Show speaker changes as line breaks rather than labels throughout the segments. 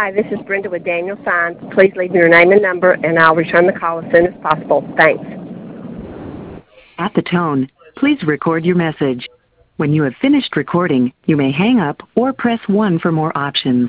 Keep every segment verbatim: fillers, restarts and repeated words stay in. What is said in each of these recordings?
Hi, this is Brenda with Daniel Signs. Please leave me your name and number, and I'll return the call as soon as possible. Thanks.
At the tone, please record your message. When you have finished recording, you may hang up or press one for more options.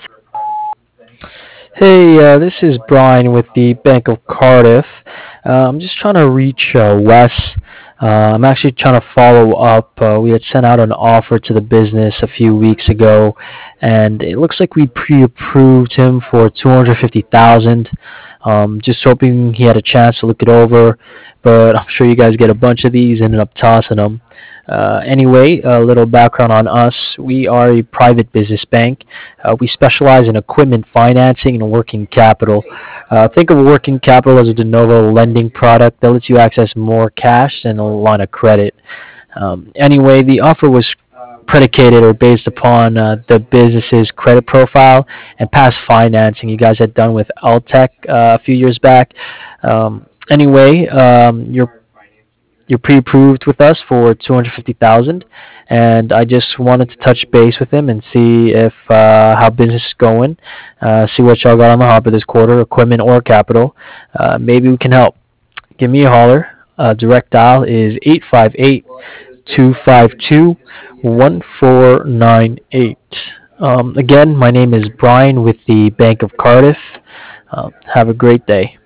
Hey, uh, this is Brian with the Bank of Cardiff. Uh, I'm just trying to reach uh, Wes. Uh, I'm actually trying to follow up. Uh, we had sent out an offer to the business a few weeks ago, and it looks like we pre-approved him for two hundred fifty thousand dollars. Um, just hoping he had a chance to look it over, but I'm sure you guys get a bunch of these and end up tossing them. Uh, anyway, a little background on us. We are a private business bank. Uh, we specialize in equipment financing and working capital. Uh, think of working capital as a de novo lending product that lets you access more cash than a line of credit. Um, anyway, the offer was predicated or based upon uh, the business's credit profile and past financing you guys had done with Altec uh, a few years back. Um, anyway, um, you're you're pre-approved with us for two hundred fifty thousand dollars, and I just wanted to touch base with him and see if uh, how business is going, uh, see what y'all got on the hopper this quarter, equipment or capital. Uh, maybe we can help. Give me a holler. Uh, direct dial is eight five eight, two five two, one four nine eight. Um, again, my name is Brian with the Bank of Cardiff. Uh, have a great day.